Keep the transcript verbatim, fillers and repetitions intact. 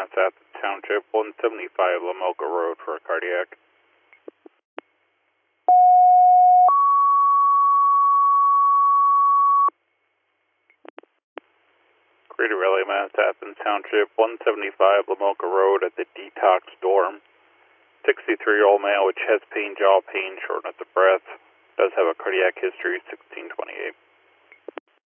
Mass Athens Township, one seventy-five Lamoka Road for a cardiac. Greater Raleigh, Mass Athens Township, one seventy-five Lamoka Road at the Detox Dorm. sixty-three-year-old male with chest pain, jaw pain, shortness of breath. Does have a cardiac history, sixteen twenty-eight.